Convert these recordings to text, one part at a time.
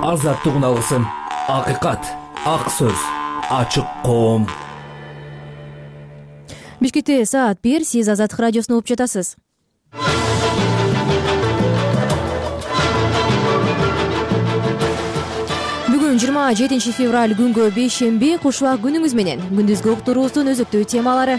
азаттык алсын. Акыйкат, ак сөз, ачык коом. Бишкекте саат 1, сиз Азаттык радиосуну угуп жатасыз. Бүгүн 27 февраль күнгө бейшемби, кушубак күнүңүз менен. Күндүзгү уктуруубуздун өзүктүү темалары.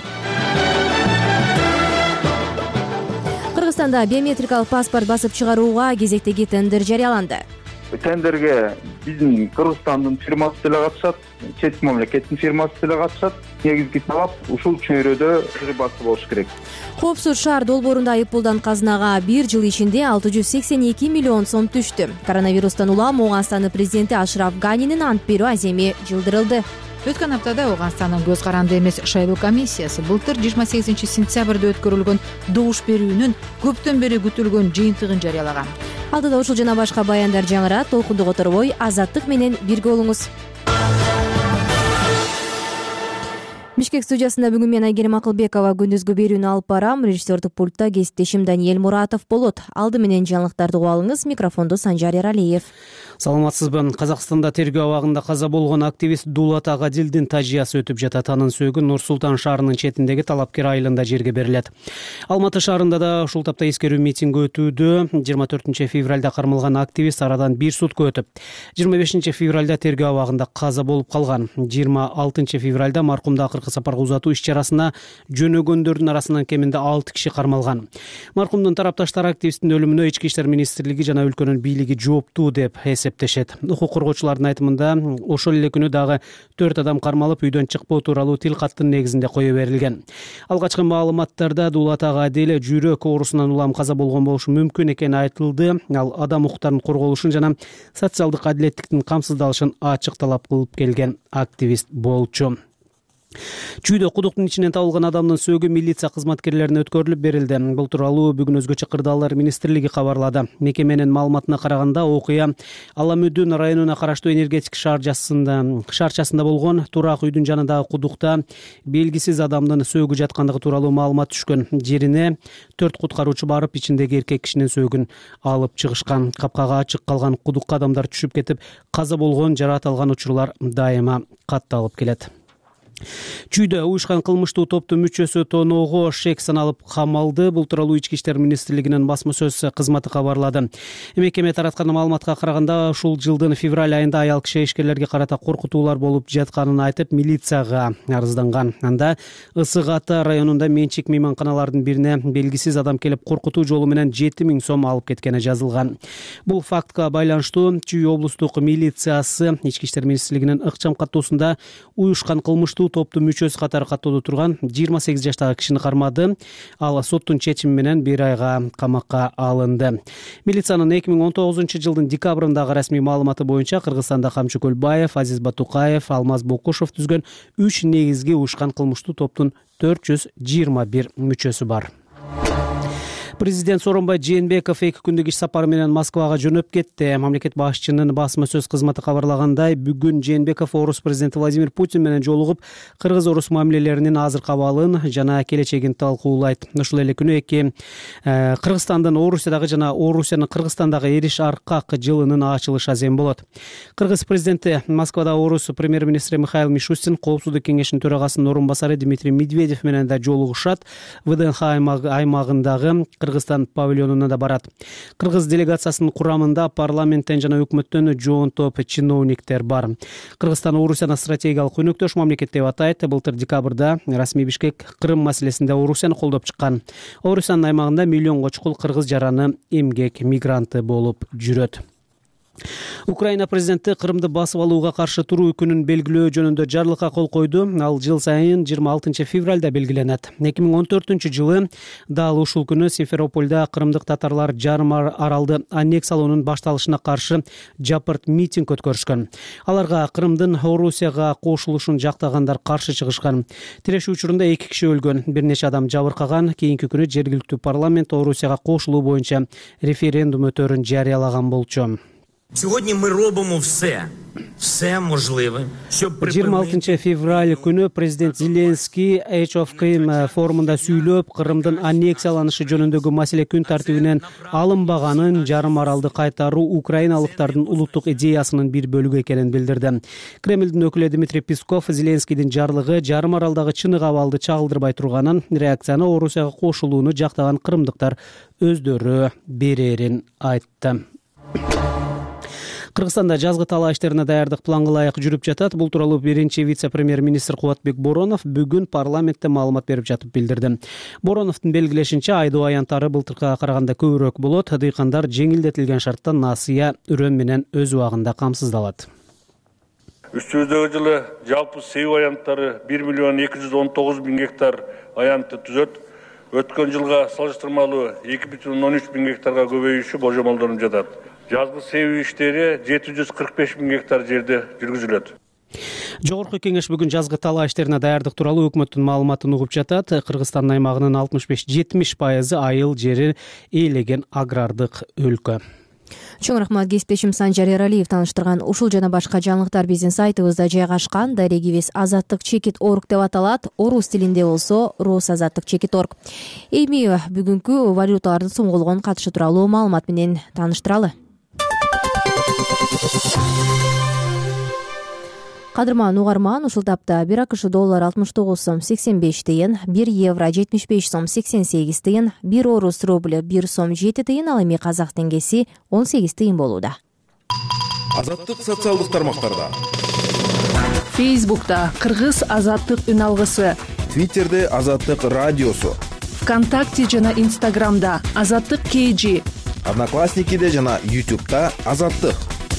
Кыргызстанда биометрикалык паспорт басып чыгарууга кезектеги тендер жарыяланды. Тендерге биздин Кыргызстандын фирмасы деле катышат, чет мамлекеттин фирмасы деле катышат. Негизги талап ушул чөйрөдө басып болуш керек. Коопсуз шаар долбоорунда айыппулдан казынага 1 жыл ичинде 682 миллион сом түштү. Коронавирустан улам Ооганстандын президенти Ашраф Ганинин ант берүү аземи жылдырылды. Өткөн аптада Ооганстандын көз каранды эмес шайлоо комиссиясы былтыр 28 сентябрда өткөрүлгөн добуш берүүнүн көптөн бери күтүлгөн жыйынтыгын жарыялаган. Алдыда ушул жана башка баяндар жаңырат, толкунду которбой Азаттык менен бирге болуңуз. Бишкек студиясында бүгүн мен Айгерим Акылбекова күндүзгү берүүнү алып барам. Режиссердик пультта кесиптешим Даниэль Муратов болот. Алды менен жаңылыктарды угуп алыңыз. Микрофонду Санжар Эралиев. Саламатсызбы. Казакстанда тергөө абагында каза болгон активист Дулат Агадилдин тажыясы өтүп жатат. Анын сөөгү Нур Султан шаарынын четиндеги Талапкер айылында жерге берилет. Алматы шаарында да ушул тапта эскерүү митинг өтүүдө. 24 февралда кармалган активист арадан 1 сутка өтүп, 25 февралда тергөө абагында каза болуп калган. 26 февралда маркумду акыркы сапарга узатуу иш-чарасына жөнөгөндөрдүн арасынан кеминде 6 киши кармалган. Маркумдун тарапташтары активисттин өлүмүнө Ички иштер министрлиги жана өлкөнүн бийлиги жооптуу деп эсептешет. Укук коргоочулардын айтымында ошол эле күнү дагы 4 адам кармалып, үйдөн чыкпоо тууралуу тил каттын негизинде кое берилген. Алгачкы маалыматтарда Дулат Агадил жүрөк оорусунан улам каза болгон болушу мүмкүн экени айтылды. Ал адам укуктарынын корголушун жана социалдык адилеттиктин камсыздалышын ачык талап кылып келген активист болчу. Чүйдө кудуктун ичинен табылган адамдын сөөгү милиция кызматкерлерине өткөрүлүп берилди. Бул тууралуу бүгүн өзгөчө кырдаалдар министрлиги кабарлады. Мекеменин маалыматына караганда окуя Аламүдүн районуна караштуу энергетик шаарчасында болгон. Турак үйдүн жанындагы кудукта белгисиз адамдын сөөгү жаткандыгы тууралуу маалымат түшкөн. Жерине 4 куткаруучу барып, ичиндеги эркек кишинин сөөгүн алып чыгышкан. Капкага ачык калган кудукка адамдар түшүп кетип, каза болгон, жаракат алган учурлар дайыма катталып келет. Чүйдө уюшкан кылмыштуу топтун мүчөсү тоноого шек саналып камалды. Бул тууралуу Ички иштер министрлигинин басма сөз кызматы кабарлады. Мекеме тараткан маалыматка караганда, ушул жылдын февраль айында аял киши ишкерлерге карата коркутуулар болуп жатканын айтып, милицияга арызданган. Анда Ысык Ата районунда менчик мейманканалардын бирине белгисиз адам келип коркутуу жолу менен 7000 сом алып кеткени жазылган. Бул фактка байланыштуу Чүй облустук милициясы Ички иштер министрлигинин ыкчам каттоосунда уюшкан кылмыштуу топтун мүчөсү катары каттоодо турган 28 жаштагы кишини кармады. Ал соттун чечими менен 1 айга камакка алынды. Милициянын 2019 жылдын декабрындагы расмий маалыматы боюнча Кыргызстанда Камчы Көлбаев, Азиз Батукаев, Алмаз Бокушев түзгөн 3 негизги уюшкан кылмыштуу топтун 421 мүчөсү бар. Президент Сооронбай Жээнбеков 2 күндүк иш сапары менен Москвага жөнөп кетти. Мамлекет башчынын басма сөз кызматы кабарлагандай, бүгүн Жээнбеков орус президенти Владимир Путин менен жолугуп, кыргыз-орус мамилелеринин азыркы абалын жана келечегин талкуулайт. Ушул эле күнү Кыргызстандын Орусиядагы жана Орусиянын Кыргызстандагы эриш аркак жылынын ачылышы азем болот. Кыргыз президенти Москвада орус премьер-министри Михаил Мишустин, Коопсуздук кеңешинин төрагасынын орун басары Дмитрий Медведев менен да жолугушат. ВДНХ аймагындагы Кыргызстан павильонуна да барат. Кыргыз делегациясынын курамында парламенттен жана өкмөттөн жоон топ чиновниктер бар. Кыргызстан Орусияны стратегиялык өнөктөш мамлекет деп атайт. Былтыр декабрда расмий Бишкек Крым маселесинде Орусияны колдоп чыккан. Орусиянын аймагында миллионго чукул кыргыз жараны эмгек мигранты болуп жүрөт. Украина президенти Крымды басып алууга каршы туруу күнүн белгилөө жөнүндө жарлыкка кол койду. Ал жыл сайын 26 февралда белгиленет. 2014 жылы дал ушул күнү Симферопольда крымдык татарлар жарым аралды аннексиялоонун башталышына каршы жапырт митинг өткөрүшкөн. Аларга Крымдын Орусияга кошулушун жактагандар каршы чыгышкан. Тирешүү учурунда 2 киши өлгөн, бир нече адам жабыркаган. Кийинки күнү жергиликтүү парламент Орусияга кошулуу боюнча референдум өтөөрүн жарыялаган болчу. Сьогодні ми робимо все можливе, щоб 26 февраль күнү президент Зеленский Age of Крым форумунда сүйлөп, Кырымдын аннексияланышы жөнүндөгү маселе күн тартибинен алынбаганын, жарым аралды кайтаруу украиналыктардын улуттук идеясынын бир бөлүгү экенин билдирди. Кремлдин өкүлү Дмитрий Песков Зеленскийдин жарлыгы жарым аралдагы чынык абалды чагылдырбай турганын, реакцияны Орусияга кошулууну жактаган кырымдыктар өздөрү берерин айтты. Кыргызстанда жазгы талаа иштерине даярдык планга ылайык жүрүп жатат. Бул тууралуу биринчи вице-премьер-министр Кубатбек Боронов бүгүн парламентте маалымат берип жатып билдирди. Бороновдун белгилешинче, айдоо аянттары былтыркыга караганда көбүрөөк болот. Дыйкандар жеңилдетилген шартта насыя, үрөм менен өз убагында камсыздалат. Үстүбүздөгү жылы жалпы себүү аянттары 1.219.000 гектар аянтты түзөт. Өткөн жылга салыштырмалуу 2.13 гектарга көбөйүшү божомолдонуп жатат. Жазгы себүү иштери 745.000 гектар жерде жүргүзүлөт. Жогорку кеңеш бүгүн жазгы талаа иштерине даярдык тууралуу өкмөттүн маалыматын угуп жатат. Кыргызстандын аймагынын 65-70% айыл жери ээлеген агрардык өлкө. Чоң рахмат, кесиптешим Санжар Эралиев таныштырган ушул жана башка жаңылыктар биздин сайтыбызда жайгашкан. Дарегибиз azattik.org деп аталат. Орус тилинде болсо rosazattik.org. Эми бүгүнкү валюталардын сомголгон катышы тууралуу маалымат менен тааныштыралы. Кадырман угарман, ушул тапта 1 АКШ доллар 69 сом 85 тыйын, 1 евро 75 сом 88 тыйын, 1 орус рубль 1 сом 7 тыйын, ал эми казак теңгеси 18 тыйын болууда. Азаттык социалдык тармактарда. Фейсбукта Кыргыз азаттык үн алгысы, Твиттерде Азаттык радиосу, ВКонтакте жана Инстаграмда Азаттык KG, Одноклассникиде жана YouTube'да Азаттык.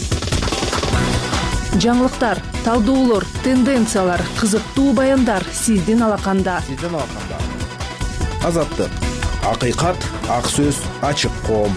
Жаңылыктар, талдоолор, тенденциялар, кызыктуу баяндар сиздин алаканда. Азаттык. Акыйкат, ак сөз, ачык коом.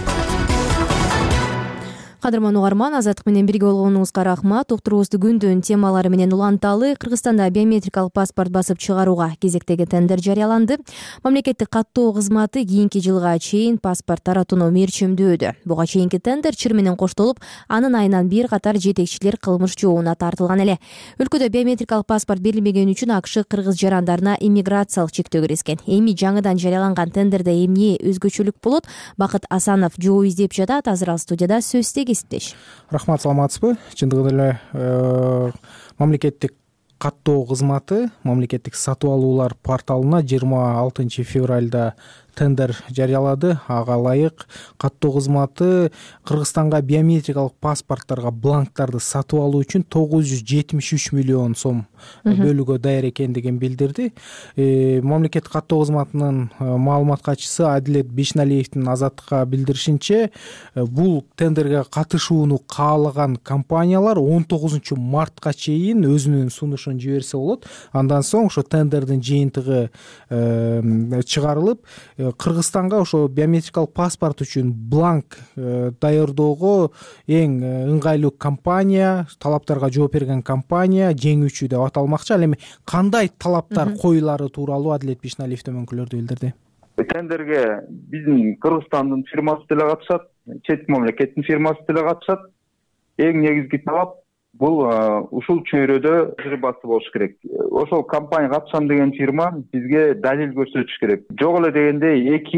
Кадырман угарман, азаттык менен бирге болгонуңузга рахмат. Уктуруубузду күндүн темалары менен уланталы. Кыргызстанда биометрикалык паспорт басып чыгарууга кезектеги тендер жарыяланды. Мамлекеттик каттоо кызматы кийинки жылга чейин паспорт таратууну мерчимдөөдө. Буга чейинки тендер чыр менен коштолуп, анын айынан бир катар жетекчилер кылмыш жообуна тартылган эле. Өлкөдө биометрикалык паспорт берилмеген үчүн АКШ кыргыз жарандарына иммиграциялык чектөө киргизген. Эми жаңыдан жарыяланган тендерде эмне өзгөчөлүк болот? Бакыт Асанов жооп издеп жатат. Азыр ал студияда сөз Рахмат, саламатсызбы? Чындыгында эле мамлекеттик каттоо кызматы мамлекеттик сатып алуулар порталына 26 февралда тендер жарыялады. Ага ылайык каттоо кызматы Кыргызстанга биометрикалык паспорттарга бланктарды сатып алуу үчүн 973 миллион сом бөлүүгө даяр экендигин билдирди. Мамлекеттик каттоо кызматынын маалымат катчысы Адилет Бишналиевдин Азаттыкка билдиришинче, бул тендерге катышууну каалаган компаниялар 19 мартка чейин өзүнүн сунушун жиберсе болот. Андан соң ошо тендердин жыйынтыгы чыгарылып, Кыргызстанга ошо биометрикалык паспорт үчүн бланк даярдоого эң ыңгайлуу компания, талаптарга жооп берген компания жеңүүчү деп аталмакчы. Ал эми кандай талаптар коюлары тууралуу Адилет Бишналиев төмөнкүлөрдү билдирди. Тендерге биздин Кыргызстандын фирмасы деле катышат, чет мамлекеттин фирмасы деле катышат. Эң негизги талап бул ушул чөйрөдө тажрыйбасы болуш керек. Ошол компания катышам деген фирма бизге далил көрсөтүш керек. Жок эле дегенде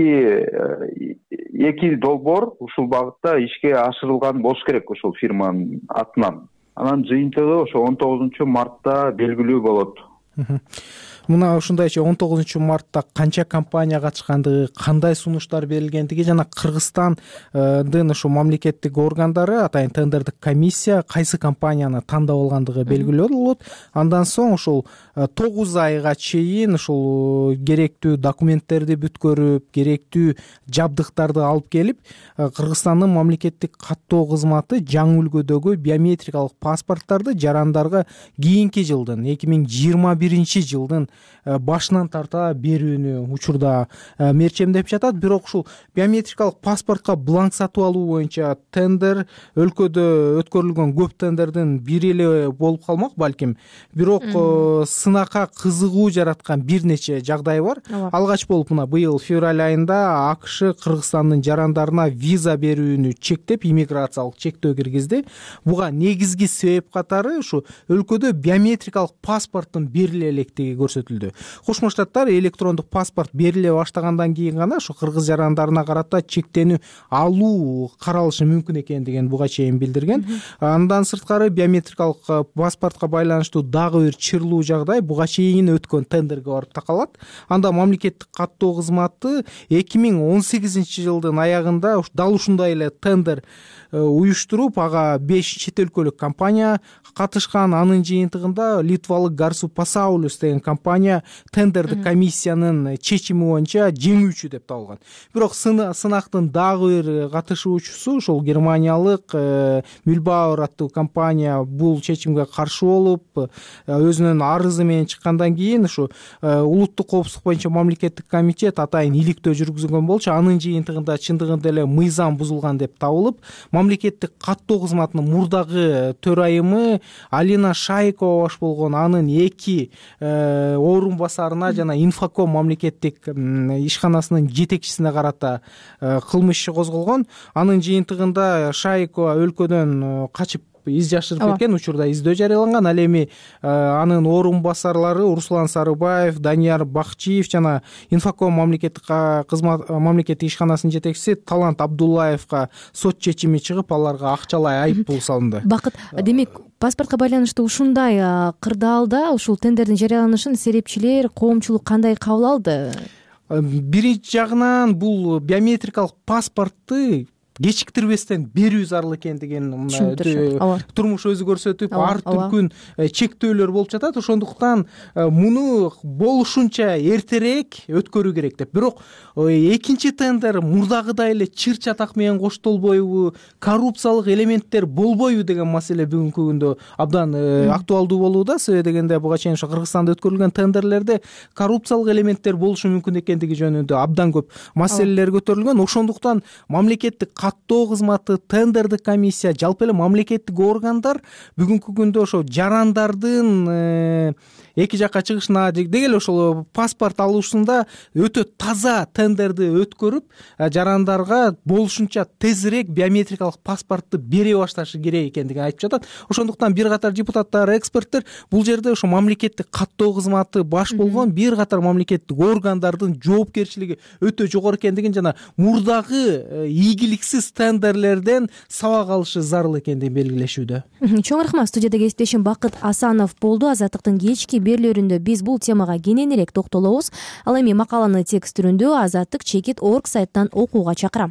эки долбоор ушул багытта ишке ашырылган болуш керек ошол фирманын атынан. Анан жыйынтыгы ошо 19 мартта белгилүү болот. Мына ушундайча 19 мартта канча компания катышкандыгы, кандай сунуштар берилгендиги жана Кыргызстандын ушу мамлекеттик органдары, атайын тендердик комиссия кайсы компанияны тандап алгандыгы белгилүү болот. Андан соң ушул 9 айга чейин ушул керектүү документтерди бүткөрүп, керектүү жабдыктарды алып келип, Кыргызстандын мамлекеттик каттоо кызматы жаңы үлгүдөгү биометрикалык паспорттарды жарандарга кийинки жылдын 2021 жылдын башынан тарта берүүнү учурда мерчемдеп жатат. Бирок ушул биометрикалык паспортко бланк сатып алуу боюнча тендер өлкөдө өткөрүлгөн көп тендердин бири эле болуп калмак балким. Бирок сынакка кызыгуу жараткан бир нече жагдай бар. Алгач болуп мына быйыл февраль айында АКШ Кыргызстандын жарандарына виза берүүнү чектеп, иммиграциялык чектөө киргизди. Буга негизги себеп катары ушу өлкөдө биометрикалык паспорттун бериле электиги көрсөтүлдү. Кошмо Штаттар электрондук паспорт бериле баштагандан кийин гана ушу кыргыз жарандарына карата чектенүү алуу каралышы мүмкүн экендигин буга чейин билдирген. Андан сырткары биометрикалык паспортко байланыштуу дагы бир чырлуу жагдай буга чейин өткөн тендерге барып такалат. Анда мамлекеттик каттоо кызматы 2018-жылдын аягында дал ушундай эле тендер уюштуруп, ага 5 чет өлкөлүк компания катышкан. Анын жыйынтыгында литвалык Garsu Pasaulius деген компания тендердик комиссиянын чечими боюнча жеңүүчү деп табылган. Бирок сынактын дагы бир катышуучусу ошол германиялык Mühlbauer аттуу компания бул чечимге каршы болуп, өзүнүн арызы менен чыккандан кийин ушу улуттук коопсуздук боюнча мамлекеттик комитет атайын иликтөө жүргүзгөн болчу. Анын жыйынтыгында чындыгында эле мыйзам бузулган деп табылып, мамлекеттик каттоо кызматынын мурдагы төрайымы Алина Шайкова баш болгон анын 2 орун басарына жана Infocom мамлекеттик ишканасынын жетекчисине карата кылмыш иши козголгон. Анын жыйынтыгында Шайкова өлкөдөн качып из жашырып кеткен, учурда издөө жарыяланган. Ал эми анын орун басарлары Руслан Сарыбаев, Данияр Бакчиев жана Infocom мамлекеттик ишканасынын жетекчиси Талант Абдуллаевга сот чечими чыгып, аларга акчалай айып пул салынды. Бакыт, демек паспортко байланыштуу ушундай кырдаалда ушул тендердин жарыяланышын серепчилер, коомчулук кандай кабыл алды? Биринчи жагынан бул биометрикалык паспортты кечиктирбестен берүү зарыл экендигин турмуш өзү көрсөтүп, ар түркүн чектөөлөр болуп жатат. Ошондуктан муну болушунча эртерээк өткөрүү керек деп. Бирок экинчи тендер мурдагыдай эле чыр чатак менен коштолбойбу, коррупциялык элементтер болбойбу деген маселе бүгүнкү күндө абдан актуалдуу болууда. Себеби дегенде буга чейин ошо Кыргызстанда өткөрүлгөн тендерлерде коррупциялык элементтер болушу мүмкүн экендиги жөнүндө абдан көп маселелер көтөрүлгөн. Ошондуктан мамлекеттик каттоо кызматы, тендердик комиссия, жалпы эле мамлекеттик органдар бүгүнкү күндө ошо жарандардын эки жакка чыгышына деги эле ошол паспорт алуусунда өтө таза тендерди өткөрүп, жарандарга болушунча тезирээк биометрикалык паспортты бере башташы керек экендигин айтып жатат. Ошондуктан бир катар депутаттар, эксперттер бул жерде ошо мамлекеттик каттоо кызматы баш болгон бир катар мамлекеттик органдардын жоопкерчилиги өтө жогору экендигин жана мурдагы ийгиликсиз тендерлерден сабак алышы зарыл экендигин белгилешүүдө. Чоң рахмат. Студияда кесиптешим Бакыт Асанов болду. Азаттыктын кечки берүүлөрүндө биз бул темага кененирээк токтолобуз. Ал эми макаланы текст түрүндө azattik.org сайттан окууга чакырам.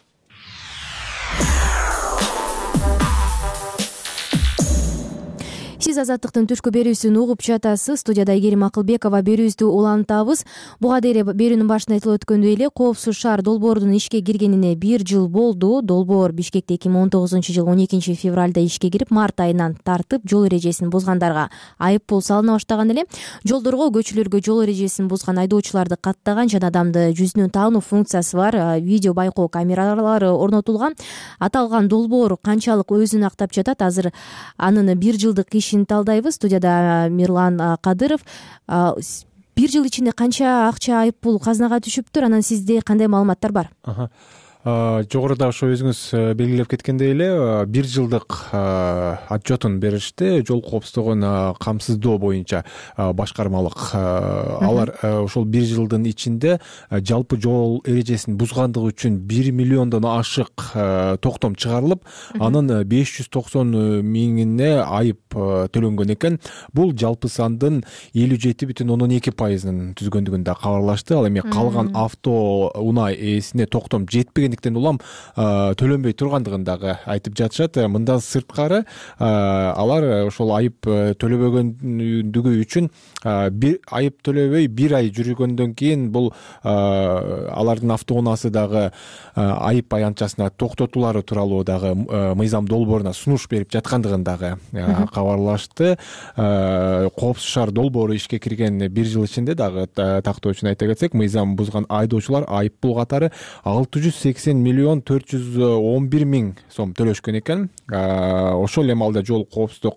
Сиз Азаттыктын түшкү берүүсүн угуп жатасыз. Студияда Айгерим Акылбекова. Берүүбүздү улантабыз. Буга дейин берүүнүн башында айтылып өткөндөй эле Коопсуз шаар долбоорунун ишке киргенине 1 жыл болду. Долбоор Бишкекте 2019-жылы 12 февралда ишке кирип, март айынан тартып жол эрежесин бузгандарга айып пул салына баштаган эле. Жолдорго, көчөлөргө жол эрежесин бузган айдоочуларды каттаган жана адамды жүзүнөн таануу функциясы бар видео байкоо камералары орнотулган. Аталган долбоор канчалык өзүн актап жатат? Азыр анын 1 жылдык ишин талдайбыз. Студияда Мирлан Кадыров. 1 жыл ичинде канча акча айып пул казынага түшүптүр? Анан сизде кандай маалыматтар бар? Жогоруда ошо өзүңүз белгилеп кеткендей эле 1 жылдык отчетун беришти. Жол коопсуздугун камсыздоо боюнча башкармалык. Алар ошол 1 жылдын ичинде жалпы жол эрежесин бузгандыгы үчүн 1 миллиондон ашык токтом чыгарылып, анын 590 миңине айып төлөнгөн экен. Бул жалпы сандын 57,12%-ын түзгөндүгүн да кабарлашты. Ал эми калган авто унаа ээсине токтом жетпеген келгендиктен улам төлөнбөй тургандыгын дагы айтып жатышат. Мындан сырткары алар ошол айып төлөбөгөндүгү үчүн айып төлөбөй 1 ай жүргөндөн кийин бул алардын автоунаасы дагы айып аянтчасына токтотулары тууралуу дагы мыйзам долбооруна сунуш берип жаткандыгын дагы кабарлашты. Коопсуз шаар долбоору ишке кирген 1 жыл ичинде дагы тактоо үчүн айта кетсек, мыйзам бузган айдоочулар айып пул катары 680 миллион 411 миң сом төлөшкөн экен. Ошол эми алда жол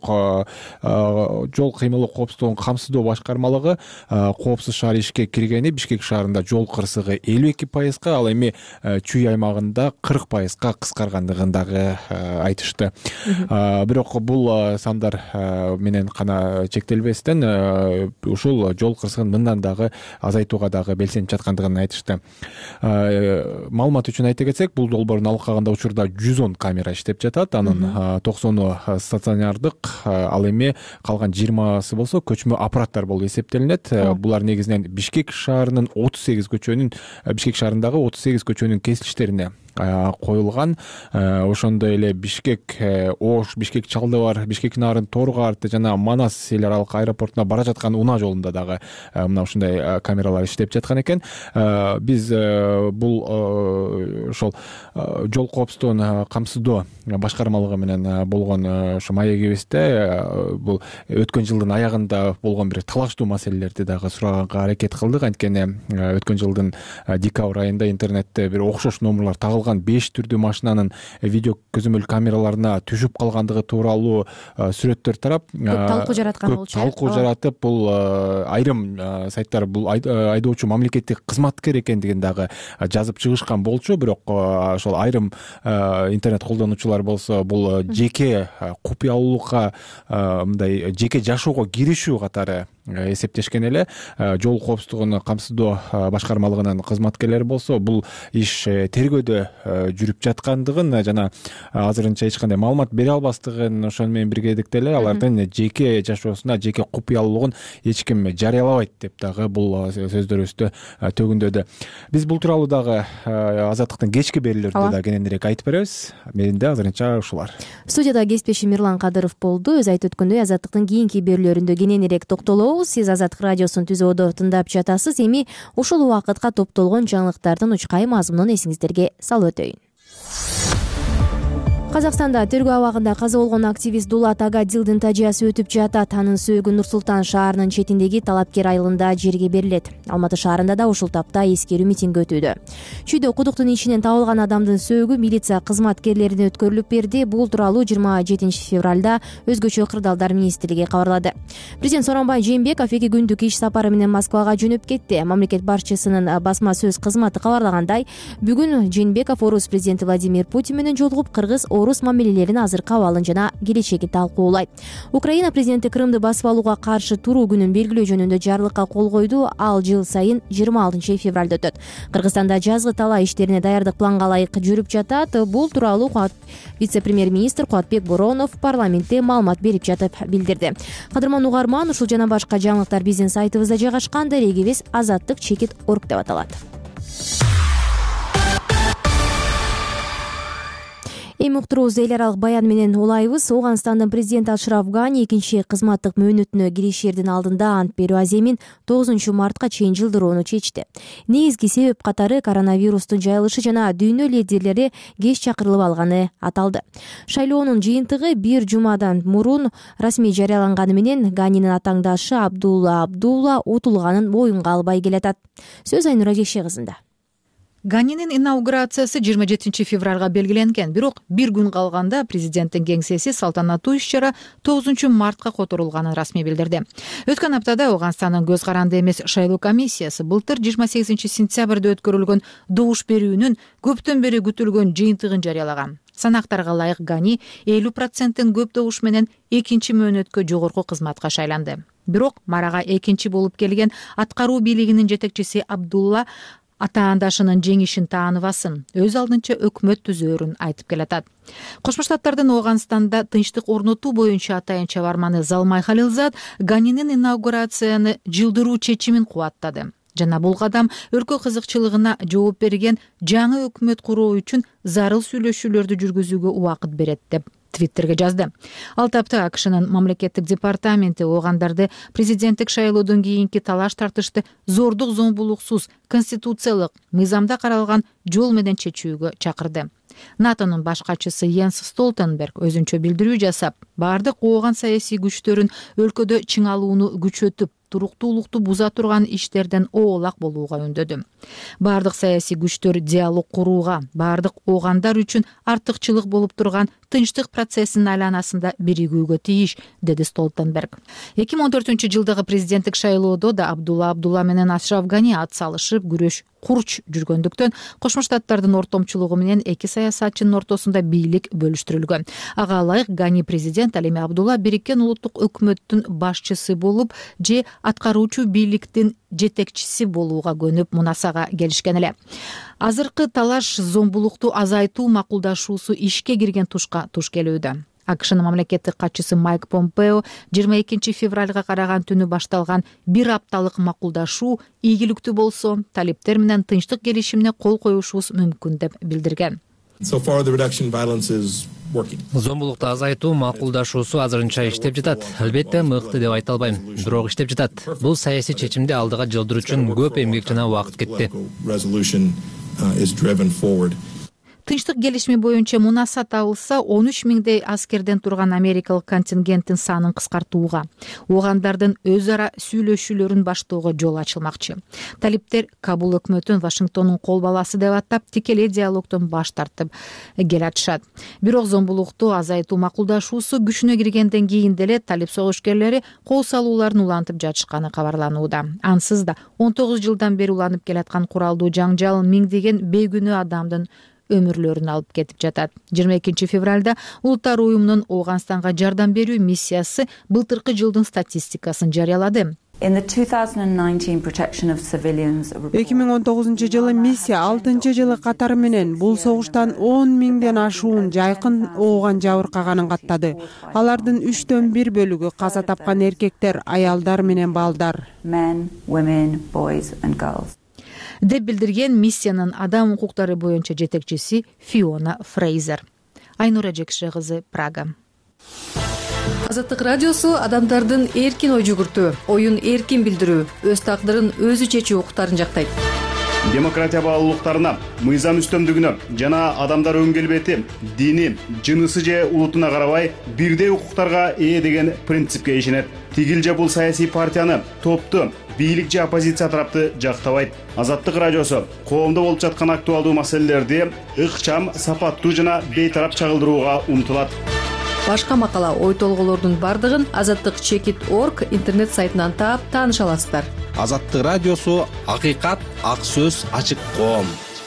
кыймылы коопсуздугун камсыздоо башкармалыгы коопсуз шаар ишке киргени Бишкек шаарында жол кырсыгы 52%, ал эми Чүй аймагында 40%га кыскаргандыгын дагы айтышты. Бирок бул сандар менен гана чектелбестен ушул жол кырсыгын мындан дагы азайтууга дагы белсенип жаткандыгын айтышты. Маалымат үчүн айта кетсек, бул долбоордун алкагында учурда 110 камера иштеп жатат. Анын 90 стационардык, ал эми калган 20 болсо көчмө аппараттар болуп эсептелинет. Булар негизинен Бишкек шаарындагы 38 көчөнүн кесилиштерине коюлган. Ошондой эле Бишкек Ош, Бишкек Чалдыбар, Бишкек Нарын, Торгарт жана Манас эл аралык аэропортуна бара жаткан унаа жолунда дагы мына ушундай камералар иштеп жаткан экен. Биз бул ошол жол коопсуздугун камсыздоо башкармалыгы менен болгон ошо маегибизде бул өткөн жылдын аягында болгон бир талаштуу маселелерди дагы сураганга аракет кылдык. Анткени өткөн жылдын декабрь айында интернетте бир окшош номерлор тагылган 5 түрдүү машинанын видео көзөмөл камераларына түшүп калгандыгы тууралуу сүрөттөр тарап талкуу жараткан болчу. Талкуу жаратып, бул айрым сайттар бул айдоочу мамлекеттик кызматкер экендигин дагы жазып чыгышкан болчу. Бирок ошол айрым интернет колдонуучулар болсо бул жеке купуялуулукка, мындай жеке жашоого киришүү катары эсептешкен эле. Жол коопсуздугун камсыздоо башкармалыгынын кызматкерлери болсо бул иш тергөөдө жүрүп жаткандыгын жана азырынча эч кандай маалымат бере албастыгын, ошону менен биргеликте эле алардын жеке жашоосуна, жеке купуялуулугун эч ким жарыялабайт деп дагы бул сөздөрүбүздө төгүндөдү. Биз бул тууралуу дагы Азаттыктын кечки берүүлөрүндө да кененирээк айтып беребиз. Менде азырынча ушулар. Студияда кесиптешим Мирлан Кадыров болду. Өз айтып өткөндөй Азаттыктын кийинки берүүлөрүндө кененирээк токтолобуз. Сиз Азаттык радиосун түзөөдө тыңдап жатасыз. Эми ушул убакытка топтолгон жаңылыктардын учкай мазмунун эсиңиздерге салып өтөйүн. Казакстанда тергөө абагында каза болгон активист Дулат Агадилдин тажыясы өтүп жатат. Анын сөөгү Нур-Султан шаарынын четиндеги Талапкер айылында жерге берилет. Алматы шаарында да ушул тапта эскерүү митинги өтүүдө. Чүйдө кудуктун ичинен табылган адамдын сөөгү милиция кызматкерлерине өткөрүлүп берди. Бул тууралуу 27 февралда өзгөчө кырдаалдар министрлиги кабарлады. Президент Сооронбай Жээнбеков 2 күндүк иш сапары менен Москвага жөнөп кетти. Мамлекет башчысынын басма сөз кызматы кабарлагандай, бүгүн Жээнбеков орус президенти Владимир Путин менен жолугуп кыргыз-орус мамилелеринин азыркы абалын жана келечеги талкуулайт. Украина президенти Крымды басып алууга каршы туруу күнүн белгилөө жөнүндө жарлыкка кол койду. Ал жыл сайын 26 февралда өтөт. Кыргызстанда жазгы талаа иштерине даярдык планга ылайык жүрүп жатат. Бул тууралуу вице-премьер-министр Кубатбек Боронов парламентте маалымат берип жатып билдирди. Кадырман угарман, ушул жана башка жаңылыктар биздин сайтыбызда жайгашкан. Дарегибиз azattik.org деп аталат. Эми уктуруубузду эл аралык баян менен улайбыз. Ооганстандын президенти Ашраф Гани экинчи кызматтык мөөнөтүнө киришердин алдында ант берүү аземин 9 мартка чейин жылдырууну чечти. Негизги себеп катары коронавирустун жайылышы жана дүйнө лидерлери кеч чакырылып алганы аталды. Шайлоонун жыйынтыгы 1 жумадан мурун расмий жарыяланганы менен Ганинин атаңдашы Абдулла утулганын боюнга албай келатат. Сөз Айнура Жекше кызында. Ганинин инаугурациясы 27 февралга белгиленген, бирок 1 күн калганда президенттин кеңсеси салтанаттуу иш-чара 9 мартка которулганын расмий билдирди. Өткөн аптада Ооганстандын көз каранды эмес шайлоо комиссиясы былтыр 28 сентябрда өткөрүлгөн добуш берүүнүн көптөн бери күтүлгөн жыйынтыгын жарыялаган. Санактарга ылайык Гани 50% көп добуш менен экинчи мөөнөткө жогорку кызматка шайланды. Бирок марага экинчи болуп келген аткаруу бийлигинин жетекчиси Абдулла атаандашынын жеңишин тааныбасын, өз алдынча өкмөт түзөөрүн айтып келатат. Кошмо Штаттардын Ооганстанда тынчтык орнотуу боюнча атайын чабарманы Залмай Халилзад Ганинин инаугурацияны жылдыруу чечимин кубаттады. жана бул кадам өлкө кызыкчылыгына жооп берген жаңы өкмөт куруу үчүн зарыл сүйлөшүүлөрдү жүргүзүүгө убакыт берет деп Твиттерге жазды. Ал тапта АКШнын мамлекеттик департаменти оогандарды президенттик шайлоодон кийинки талаш тартышты зордук зомбулуксуз конституциялык мыйзамда каралган жол менен чечүүгө чакырды. НАТОнун баш катчысы Йенс Столтенберг өзүнчө билдирүү жасап, бардык ооган саясий күчтөрүн өлкөдө чыңалууну күчөтүп, туруктуулукту буза турган иштерден оолак болууга үндөдү. Бардык саясий күчтөр диалог курууга, бардык оогандар үчүн артыкчылык болуп турган тынчтык процессинин айланасында биригүүгө тийиш, деди Столтенберг. 2014-жылдагы президенттик шайлоодо да Абдулла менен Ашраф Гани ат салышып күрөш курч жүргөндүктөн Кошмо Штаттардын ортомчулугу менен эки саясатчынын ортосунда бийлик бөлүштүрүлгөн. Ага ылайык Гани президент, ал эми Абдулла Бириккен улуттук өкмөттүн башчысы болуп же аткаруучу бийликтин жетекчиси болууга көнүп мунасага келишкен эле. Азыркы талаш зомбулукту азайтуу макулдашуусу ишке кирген тушка туш келүүдө. АКШнын мамлекеттик катчысы Майк Помпео 22 февралга караган түнү башталган бир апталык макулдашуу ийгиликтүү болсо, талиптер менен тынчтык келишимине кол коюшубуз мүмкүн деп билдирген. Зомбулукту азайтуу макулдашуусу азырынча иштеп жатат. Албетте мыкты деп айта албайм, бирок иштеп жатат. Бул саясий чечимди алдыга жылдыруу үчүн көп эмгек жана убакыт кетти. Тынчтык келишими боюнча мунаса табылса, 13 миңдей аскерден турган америкалык контингенттин санын кыскартууга, оогандардын өз ара сүйлөшүүлөрүн баштоого жол ачылмакчы. Талиптер Кабул өкмөтүн Вашингтондун кол баласы деп атап, тикелей диалогдон баш тартып келатышат. Бирок зомбулукту азайтуу макулдашуусу күчүнө киргенден кийин деле талип согушкерлери кол салууларын улантып жатышканы кабарланууда. Ансыз да 19 жылдан бери уланып келаткан куралдуу жаңжал миңдеген бейгүнөө адамдын өмүрлөрүн алып кетип жатат. 22 февралда Улуттар уюмунун Ооганстанга жардам берүү миссиясы былтыркы жылдын статистикасын жарыялады. 2019 жылы миссия 6 жылы катары менен бул согуштан 10 миңден ашуун жайкын ооган жабыркаганын каттады. Алардын 3/1 бөлүгү каза тапкан эркектер, аялдар менен балдар. Деп билдирген миссиянын адам укуктары боюнча жетекчиси Фиона Фрейзер. Айнура Жекше кызы, Прага. Азаттык радиосу адамдардын эркин ой жүгүртүү, оюн эркин билдирүү, өз тагдырын өзү чечүү укуктарын жактайт. Демократия баалуулуктарына, мыйзам үстөмдүгүнө жана адамдар өн келбети, дини, жынысы же улутуна карабай бирдей укуктарга ээ деген принципке ишенет. Тигил же бул саясий партияны, топту, бийлик же оппозиция тарапты жактабайт. Азаттык радиосу коомдо болуп жаткан актуалдуу маселелерди ыкчам, сапаттуу жана бейтарап чагылдырууга умтулат. Башка макала, ой толголордун бардыгын azattik.org интернет сайтынан таап тааныша аласыздар. Азаттык радиосу акыйкат, ак сөз, ачык коом.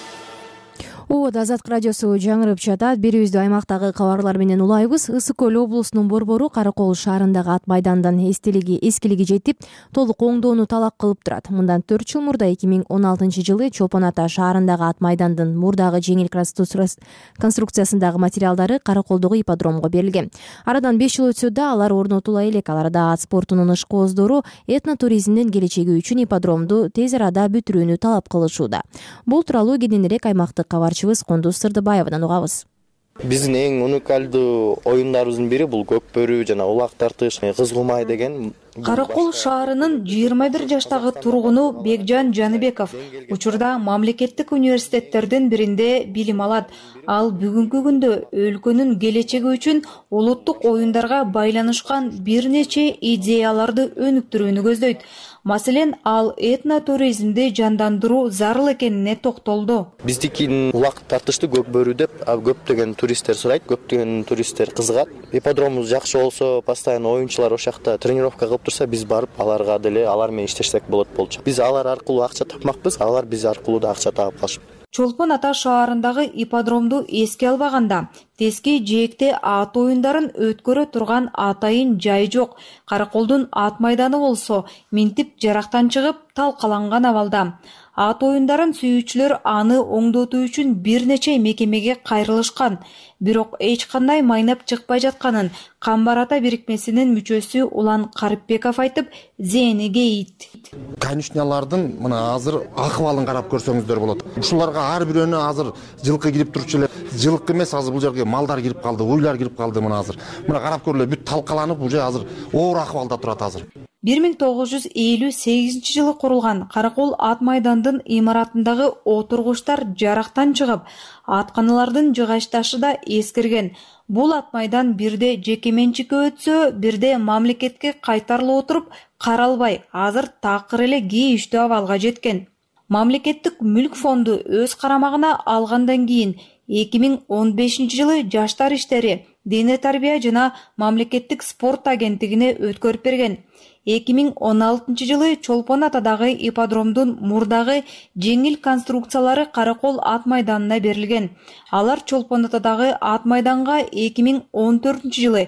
Азаттык радиосу жаңырып жатат. Берүүбүздү аймактагы кабарлар менен улайбыз. Ысык көл облусунун Борбору Каракол шаарындагы ат майдандан эскилиги жетип, толук оңдоону талап кылып турат. Мындан 4 жыл мурда 2016 жылы Чопон Ата шаарындагы ат майдандын мурдагы жеңил конструкциясындагы материалдары Караколдогу ипподромго берилген. Арадан 5 жыл өтсө да алар орнотула элек. Аларда ат спортунун ишкооздору этнотуризмдин келечеги үчүн ипподромду тез арада бүтүрүүнү талап кылышууда. Бул тууралуу кененирээк аймактык кабарчыбыз Кондуз Сырдыбаевадан угабыз. Биздин эң уникалдуу оюндарыбыздын бири бул көк бөрү жана улак тартыш, кыз кумай деген. Каракол шаарынын 21 жаштагы тургуну Бекжан Жаныбеков учурда мамлекеттик университеттердин биринде билим алат. Ал бүгүнкү күндө өлкөнүн келечеги үчүн улуттук оюндарга байланышкан бир нече идеяларды өнүктүрүүнү көздөйт. Маселен, ал этнотуризмди жандандыруу зарыл экенине токтолду. Биздикин улак тартышты көк бөрү деп көптөгөн туристтер сурайт, көптөгөн туристтер кызыгат. Ипподромубуз жакшы болсо, постоянно оюнчулар ошол жакта тренировка кылып турса, биз барып аларга деле алар менен иштешсек болот болчу. Биз алар аркылуу акча тапмакпыз, алар биз аркылуу да акча таап калышып. Чолпон Ата шаарындагы ипподромду эске албаганда, тески жээкте ат оюндарын өткөрө турган атайын жай жок. Караколдун ат майданы болсо, минтип жарактан чыгып, талкаланган абалда. Ат оюндарын сүйүүчүлөр аны оңдотуу үчүн бир нече мекемеге кайрылышкан. Бирок эч кандай майнап чыкпай жатканын Камбар Ата бирикмесинин мүчөсү Улан Карипбеков айтып, зээни кейит. Конюшнялардын мына азыр акыбалын карап көрсөңүздөр болот. Ушуларга ар бирөөнө азыр жылкы кирип турчу эле. Жылкы эмес, азыр бул жерге малдар кирип калды, уйлар кирип калды мына азыр. Мына карап көрүлө, бүт талкаланып, уже азыр оор акыбалда турат азыр. 1958 жылы курулган Каракол ат майдандын имаратындагы отургучтар жарактан чыгып, атканалардын жыгачташы да эскирген. Бул ат майдан бирде жеке менчикке өтсө, бирде мамлекетке кайтарылып отуруп, каралбай, азыр такыр эле кейиштүү абалга жеткен. Мамлекеттик мүлк фонду өз карамагына алгандан кийин 2015 жылы Жаштар иштери, дене тарбия жана мамлекеттик спорт агенттигине өткөрүп берген. 2016 жылы Чолпон атадагы ипподромдун мурдагы жеңил конструкциялары Каракол ат майданына берилген. Алар Чолпон атадагы ат майданга 2014 жылы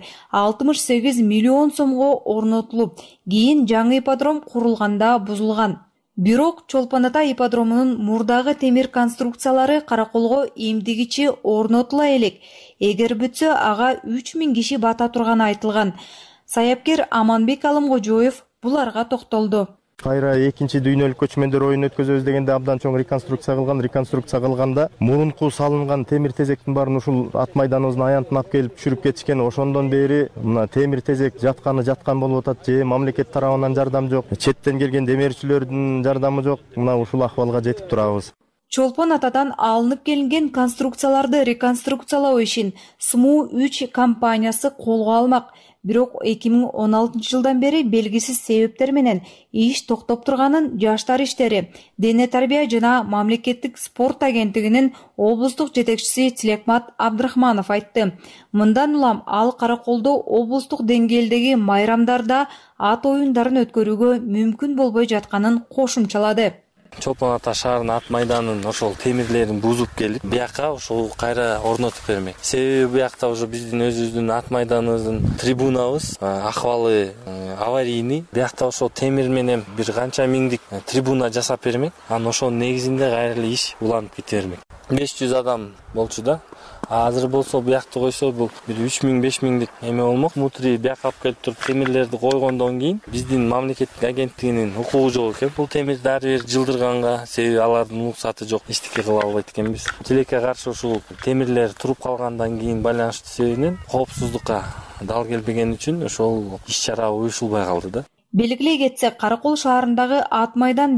68 миллион сомго орнотулуп, кийин жаңы ипподром курулганда бузулган. Бирок Чолпон ата ипподромунун мурдагы темир конструкциялары Караколго эмдигичи орнотула элек. Эгер бүтсө, ага 3000 киши бата турганы айтылган. Саяпкер Аманбек Алымкожоев буларга токтолду. Кайра экинчи дүйнөлүк көчмөндөр оюн өткөзөбүз дегенде абдан чоң реконструкция кылган. Реконструкция кылганда мурунку салынган темир тезектин баарын ушул ат майданыбыздын аянтына алып келип түшүрүп кетишкен. Ошондон бери мына темир тезек жаткан болуп атат. Же мамлекет тарабынан жардам жок, четтен келген демирчилердин жардамы жок. Мына ушул акыбалга жетип турабыз. Чолпон атадан алынып келинген конструкцияларды реконструкциялоо ишин СМУ-3 компаниясы колго алмак. Бирок 2016 жылдан бери белгисиз себептер менен иш токтоп турганын Жаштар иштери, дене тарбия жана мамлекеттик спорт агенттигинин облустук жетекчиси Тилекмат Абдрахманов айтты. Мындан улам ал Караколдо облустук деңгээлдеги майрамдарда ат оюндарын өткөрүүгө мүмкүн болбой жатканын кошумчалады. Чолпон ата шаарынын ат майданын ошол темирлерин бузуп келип, бияка ошол кайра орнотуп бермек. Себеби биякта уже биздин өзүбүздүн ат майданыбыздын трибунабыз акыбалы аварийный. Биякта ошол темир менен бир канча миңдик трибуна жасап бермек. Анан ошонун негизинде кайра эле иш уланып кете бермек. 500 адам болчу да. Азыр болсо биякты койсо бул бир 3000-5000дик эме болмок. Мутри бияка алып келип туруп темирлерди койгондон кийин биздин мамлекеттик агенттигинин укугу жок экен. Бул темирди ар бир жылдырганга, себеби алардын уруксаты жок, эчтеке кыла албайт экенбиз. Тилекке каршы ушул темирлер туруп калгандан кийин байланыштуу себебинен коопсуздукка дал келбеген үчүн ошол иш-чара уюшулбай калды да. Белгилей кетсек, Каракол шаарындагы ат майдан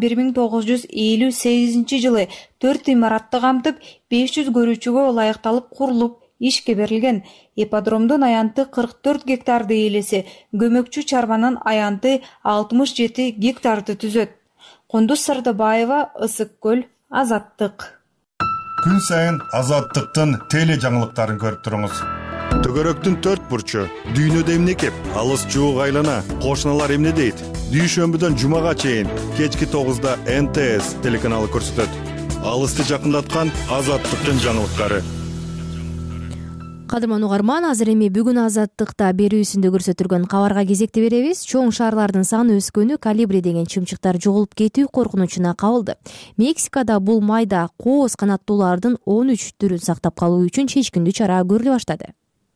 1958 жылы 4 имаратты камтып, 500 көрүүчүгө ылайыкталып курулуп, ишке берилген. Ипподромдун аянты 44 гектарды ээлесе, көмөкчү чарбанын аянты 67 гектарды түзөт. Кундуз Сардыбаева, Ысык көл, Азаттык. Күн сайын Азаттыктын теле жаңылыктарын көрүп туруңуз. Төгөрөктүн 4 бурчу, дүйнөдө эмне кеп, алыс жуук айлана, кошуналар эмне дейт? Дүйшөмбүдөн жумага чейин кечки 9да НТС телеканалы көрсөтөт. Алысты жакындаткан Азаттыктын жаңылыктары. Кадырман угарман, азыр эми бүгүн Азаттыкта берүүсүндө көрсөтүлгөн кабарга кезекти беребиз. Чоң шаарлардын саны өскөнү, Колибри деген чымчыктар жоголуп кетүү коркунучуна кабылды. Мексикада бул майда кооз канаттуулардын 13 түрүн сактап калуу үчүн чечкиндүү чара көрүлө баштады.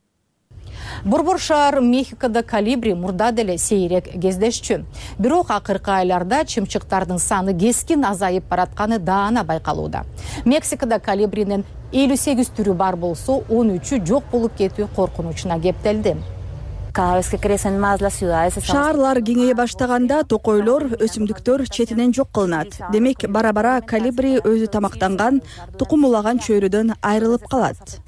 Борбор шаар Мехикода Колибри мурда деле сейрек кездешчү. Бирок акыркы айларда чымчыктардын саны кескин азайып баратканы даана байкалууда. Мексикада Колибринин 58 түрү бар болсо, 13-ү жок болуп кетүү коркунучуна кептелди. Шаарлар кеңейе баштаганда токойлор, өсүмдүктөр четинен жок кылынат. Демек, бара-бара Колибри өзү тамактанган, тукумулаган чөйрөдөн айрылып калат.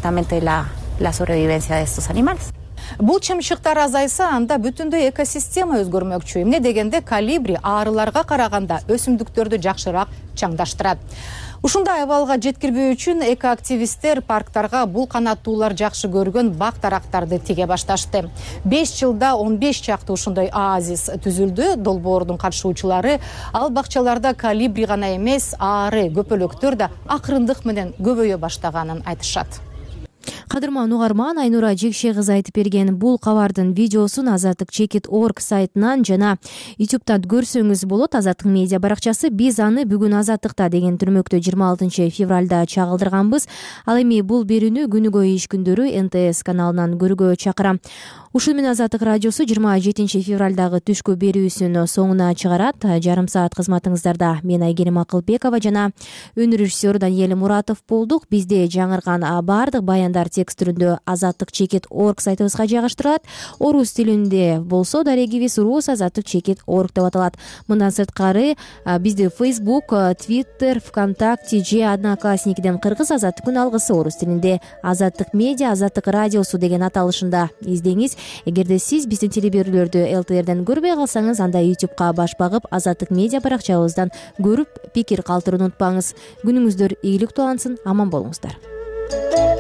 Бул чымчыктар азайса, анда бүтүндөй экосистема өзгөрмөкчү. Эмне дегенде Колибри арыларга караганда өсүмдүктөрдү жакшыраак чаңдаштырат. Ушундай абалга жеткирбөө үчүн экоактивисттер парктарга бул канаттуулар жакшы көргөн бак дарактарды тиге башташты. 5 жылда 15 чакты ушундай оазис түзүлдү. Долбоордун катышуучулары ал бакчаларда Колибри гана эмес, ары көпөлөктөр да акырындык менен көбөйө баштаганын айтышат. Кадырман угарман, Айнура Жекше кызы айтып берген бул кабардын видеосун Азаттык.org сайтынан жана YouTube'дан көрсөңүз болот. Азаттык медиа баракчасы. Биз аны бүгүн Азаттыкта деген түрмөктө 26 февралда чагылдырганбыз. Ал эми бул берүүнү күнүгө иш күндөрү НТС каналынан көрүүгө чакырам. ушул менен Азаттык радиосу 27 февралдагы түшкү берүүсүн соңуна чыгарат. Жарым саат кызматыңыздарда мен Айгерим Акылбекова жана өнөр режиссеру Даниэль Муратов болдук. Бизде жаңырган баардык баяндар текст түрүндө azattik.org сайтыбызга жайгаштырылат. Орус тилинде болсо дарегибиз rus.azattik.org деп аталат. Мындан сырткары бизде Facebook, Twitter, ВКонтакте же Одноклассникиден кыргыз Азаттыктын алгысы орус тилинде Азаттык медиа, Азаттык радиосу деген аталышында издеңиз. Эгерде сиз биздин телеберүүлөрдү ЛТРден көрбөй калсаңыз, анда YouTubeга баш багып Азаттык медиа баракчабыздан көрүп пикир калтырууну унутпаңыз. Күнүңүздөр ийгиликтүү улансын, аман болуңуздар.